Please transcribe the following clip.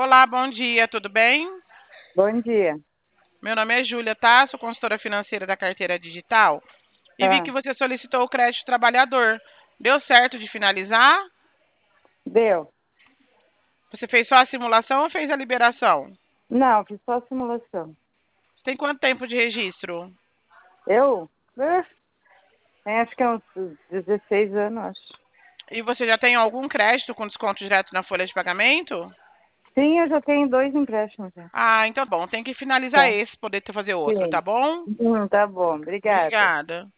Olá, bom dia, tudo bem? Bom dia. Meu nome é Júlia, tá? Sou consultora financeira da carteira digital e vi que Ah, você solicitou o crédito trabalhador. Deu certo de finalizar? deu. Você fez só a simulação ou fez a liberação? Não, fiz só a simulação. Você tem quanto tempo de registro? Eu? Acho que é uns 16 anos, acho. E você já tem algum crédito com desconto direto na folha de pagamento? Sim, eu já tenho 2 empréstimos já. Ah, então bom, tem que finalizar Tá. esse, poder fazer outro, tá Sim. bom? Tá bom. Obrigada. Obrigada.